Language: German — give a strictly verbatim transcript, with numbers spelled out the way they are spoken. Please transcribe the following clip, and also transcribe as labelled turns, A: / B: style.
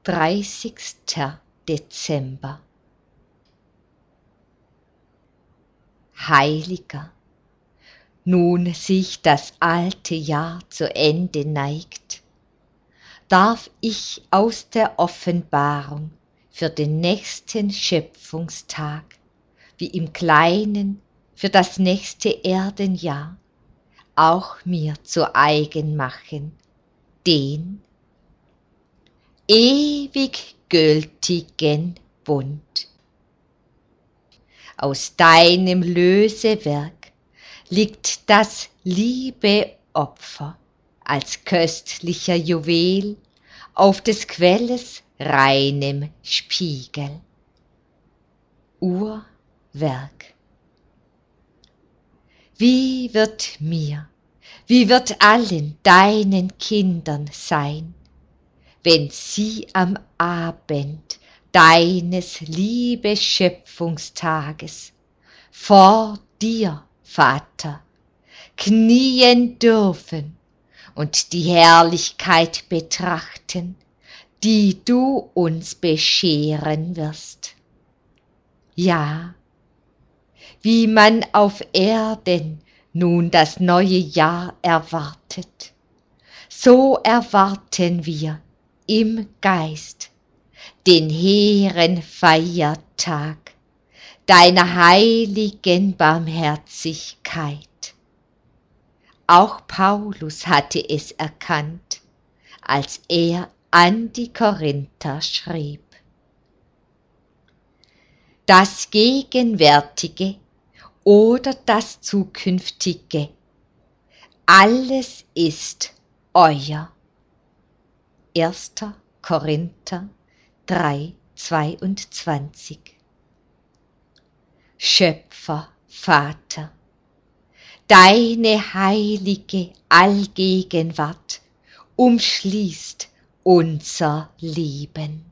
A: dreißigster Dezember. Heiliger, nun sich das alte Jahr zu Ende neigt, darf ich aus der Offenbarung für den nächsten Schöpfungstag, wie im Kleinen für das nächste Erdenjahr, auch mir zu eigen machen, den ewig gültigen Bund. Aus deinem Lösewerk liegt das liebe Opfer als köstlicher Juwel auf des Quelles reinem Spiegel. Urwerk. Wie wird mir, wie wird allen deinen Kindern sein, wenn sie am Abend deines liebe Schöpfungstages vor dir, Vater, knien dürfen und die Herrlichkeit betrachten, die du uns bescheren wirst. Ja, wie man auf Erden nun das neue Jahr erwartet, so erwarten wir im Geist den hehren Feiertag deiner heiligen Barmherzigkeit. Auch Paulus hatte es erkannt, als er an die Korinther schrieb. Das Gegenwärtige oder das Zukünftige, alles ist euer. erster Korinther drei zweiundzwanzig. Schöpfer, Vater, deine heilige Allgegenwart umschließt unser Leben.